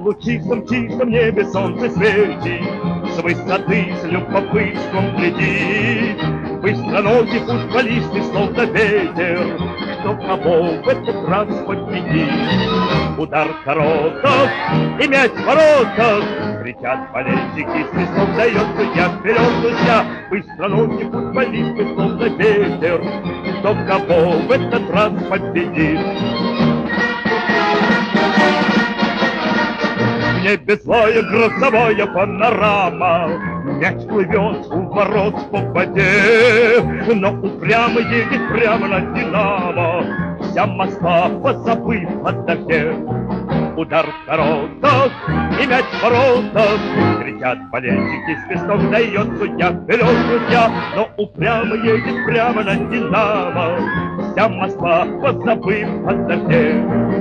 в чистом небе солнце светит, с высоты с любопытством глядит. Быстроногие футболисты, словно ветер, кто кого в этот раз победит. Удар короток и мяч в воротах, кричат болельщики, свисток дает судья. Вперед, друзья, быстроногие футболисты, словно ветер, кто кого в этот раз победит. В небе злая грозовая панорама, мяч плывет у ворот по воде, но упрямо едет прямо на Динамо, вся Москва позабыв о дожде. Удар в воротах и мяч в воротах, кричат болельщики, свисток дает судья. Вперед, друзья, но упрямо едет прямо на Динамо, вся Москва позабыв о дожде.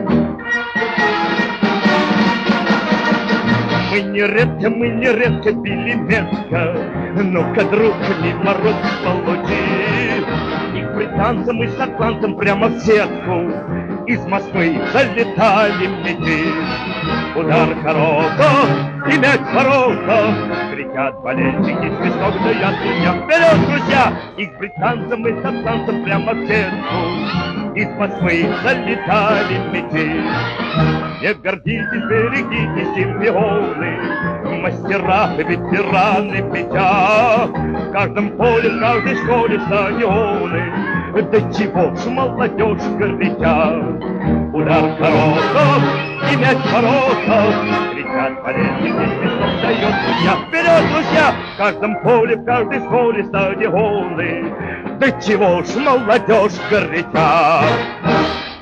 Мы нередко били метко, ну-ка, друг, мимо рот получи. И к британцам, и шотландцам прямо в сетку из Москвы залетали мячи. Удар короток и мяч в воротах, кричат болельщики, свисток дает судья. Вперед, друзья! И к британцам, и шотландцам прямо в сетку из Москвы залетали мячи. Не гордитесь, берегите, чемпионы, мастера, ветераны мяча. В каждом поле, в каждой школе стадионы, да чего ж молодежь горяча. Удар короток и мяч в воротах, кричат болельщики, свисток дает судья. Вперед, друзья! В каждом поле, в каждой школе стадионы, да чего ж молодежь горяча.